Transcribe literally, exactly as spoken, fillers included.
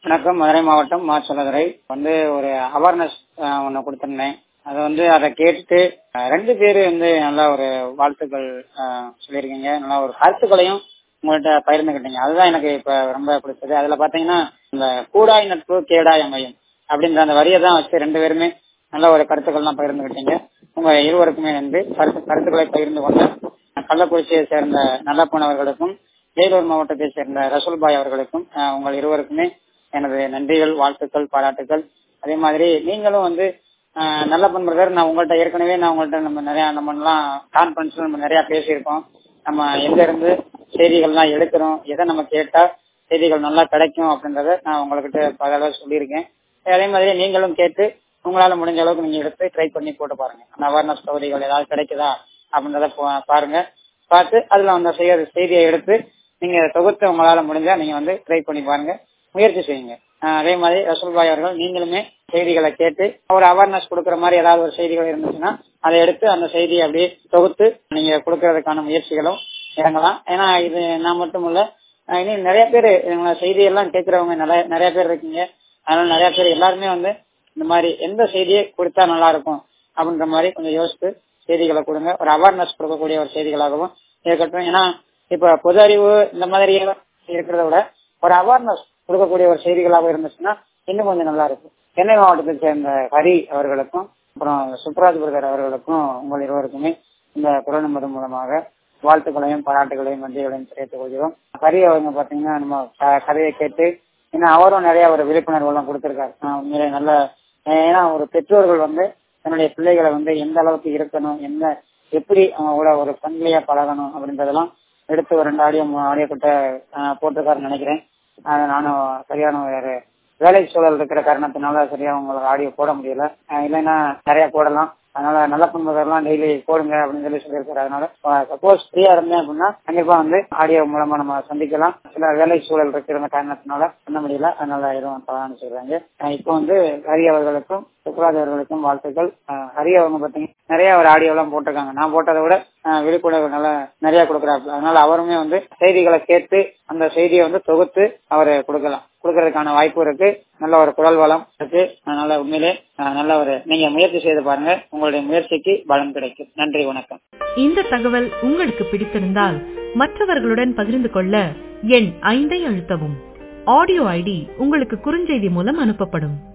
வணக்கம். மதுரை மாவட்டம் மாச்சலதுரை வந்து ஒரு அவேர்னஸ் ஒன்னு கொடுத்திருந்தேன். அது வந்து அதை கேட்டுட்டு ரெண்டு பேரு வந்து நல்லா ஒரு வாழ்த்துக்கள் சொல்லியிருக்கீங்க. நல்லா ஒரு கருத்துக்களையும் உங்கள்கிட்ட பகிர்ந்துக்கிட்டீங்க. அதுதான் எனக்கு இப்ப ரொம்ப பிடிச்சது. அதுல பாத்தீங்கன்னா இந்த கூடாய் நட்பு கேடாய் அமையும் அப்படின்ற அந்த வரியை தான் வச்சு ரெண்டு பேருமே நல்ல ஒரு கருத்துக்கள்லாம் பகிர்ந்துக்கிட்டீங்க. உங்க இருவருக்குமே வந்து கருத்து கருத்துக்களை பகிர்ந்து கொண்ட கள்ளக்குறிச்சியை சேர்ந்த நல்லப்பன் அவர்களுக்கும் வேலூர் மாவட்டத்தை சேர்ந்த ரசூல்பாய் அவர்களுக்கும் உங்கள் இருவருக்குமே எனது நன்றிகள், வாழ்த்துக்கள், பாராட்டுகள். அதே மாதிரி நீங்களும் வந்து நல்லப்பன் பிரதர், நான் உங்கள்கிட்ட ஏற்கனவே நான் உங்கள்கிட்ட நம்ம நிறைய நம்ம எல்லாம் கான்பரன்ஸ்ல நம்ம நிறைய பேசியிருக்கோம். நம்ம எங்க இருந்து செய்திகள்லாம் எடுக்கிறோம், எதை நம்ம கேட்டா செய்திகள் நல்லா கிடைக்கும் அப்படின்றத நான் உங்ககிட்ட பல அளவு சொல்லியிருக்கேன். அதே மாதிரி நீங்களும் கேட்டு உங்களால முடிஞ்ச அளவுக்கு நீங்க எடுத்து ட்ரை பண்ணி போட்டு பாருங்க. அந்த அவேர்னஸ் பகுதிகள் ஏதாவது கிடைக்குதா அப்படின்றத பாருங்க. பார்த்து அதுல அந்த செய்தியை எடுத்து நீங்க தொகுத்து உங்களால முடிஞ்சா நீங்க வந்து ட்ரை பண்ணி பாருங்க, முயற்சி செய்யுங்க. அதே மாதிரி ரசூல்பாய் அவர்கள் நீங்களுமே செய்திகளை கேட்டு ஒரு அவேர்னஸ் கொடுக்கற மாதிரி ஏதாவது ஒரு செய்திகள் இருந்துச்சுன்னா அதை எடுத்து அந்த செய்தியை அப்படியே தொகுத்து நீங்க கொடுக்கறதுக்கான முயற்சிகளும் இறங்கலாம். ஏன்னா இது நான் மட்டும் இல்ல, இன்னும் நிறைய பேர் செய்தியெல்லாம் கேட்கிறவங்க நிறைய நிறைய பேர் இருக்கீங்க. அதனால நிறைய பேர் எல்லாருமே வந்து இந்த மாதிரி எந்த செய்தியை கொடுத்தா நல்லா இருக்கும் அப்படின்ற மாதிரி கொஞ்சம் யோசித்து செய்திகளை கொடுங்க. ஒரு அவேர்னஸ் கொடுக்கக்கூடிய ஒரு செய்திகளாகவும் இருக்கட்டும். ஏன்னா இப்ப பொது அறிவு இந்த மாதிரி இருக்கிறத விட ஒரு அவேர்னஸ் கொடுக்கக்கூடிய ஒரு செய்திகளாக இருந்துச்சுன்னா இன்னும் கொஞ்சம் நல்லா இருக்கும். சென்னை மாவட்டத்தை சேர்ந்த ஹரி அவர்களுக்கும் அப்புறம் சுப்ராஜ் பிரதர் அவர்களுக்கும் உங்கள் இருவருக்குமே இந்த குரல் நம்பர் மூலமாக வாழ்த்துக்களையும் பாராட்டுகளையும் நன்றிகளையும் தெரிவித்துக் கொள்கிறோம். ஹரி அவங்க பாத்தீங்கன்னா நம்ம கதையை கேட்டு ஏன்னா அவரும் நிறைய ஒரு விழிப்புணர்வு எல்லாம் கொடுத்திருக்காரு. உண்மையிலே நல்ல, ஏன்னா ஒரு பெற்றோர்கள் வந்து தன்னுடைய பிள்ளைகளை வந்து எந்த அளவுக்கு இருக்கணும், என்ன எப்படி அவங்களோட ஒரு ஃப்ரெண்ட்லியா பழகணும் அப்படின்றதெல்லாம் எடுத்து ஒரு ரெண்டு ஆடியோ ஆடியோ கிட்ட போட்டிருக்காருன்னு நினைக்கிறேன். நானும் சரியான ஒரு வேலை சூழல் இருக்கிற காரணத்தினால சரியா உங்களுக்கு ஆடியோ போட முடியல. இல்லைன்னா நிறைய போடலாம். அதனால நல்ல பண்புகள்லாம் டெய்லி போடுங்க அப்படின்னு சொல்லி சொல்லியிருக்காரு. அதனால சப்போஸ் ஃப்ரீயா இருந்தேன் அப்படின்னா கண்டிப்பா வந்து ஆடியோ மூலமா நம்ம சந்திக்கலாம். சில வேலை சூழல் இருக்கிற காரணத்தினால பண்ண முடியல. அதனால எதுவும் பலன்னு சொல்றாங்க. இப்போ வந்து ஹரி அவர்களுக்கும் சுப்ராஜ் அவர்களுக்கும் வாழ்த்துக்கள். ஹரி அவங்க பாத்தீங்கன்னா நிறைய ஒரு ஆடியோ எல்லாம் போட்டிருக்காங்க. நான் போட்டதை விட விழிப்புணர்வு நல்லா நிறைய கொடுக்குறாரு. அதனால அவருமே வந்து செய்திகளை கேட்டு அந்த செய்தியை வந்து தொகுத்து அவரு கொடுக்கலாம் கொடுக்கறதுக்கான வாய்ப்பு இருக்கு. நல்ல ஒரு குரல் வளம் இருக்கு. அதனால உண்மையிலே நல்ல ஒரு நீங்க முயற்சி செய்து பாருங்க, உங்களுடைய முயற்சிக்கு பலன் கிடைக்கும். நன்றி, வணக்கம். இந்த தகவல் உங்களுக்கு பிடித்திருந்தால் மற்றவர்களுடன் பகிர்ந்து கொள்ள எண் ஐந்தை அழுத்தவும். ஆடியோ ஐடி உங்களுக்கு குறுஞ்செய்தி மூலம் அனுப்பப்படும்.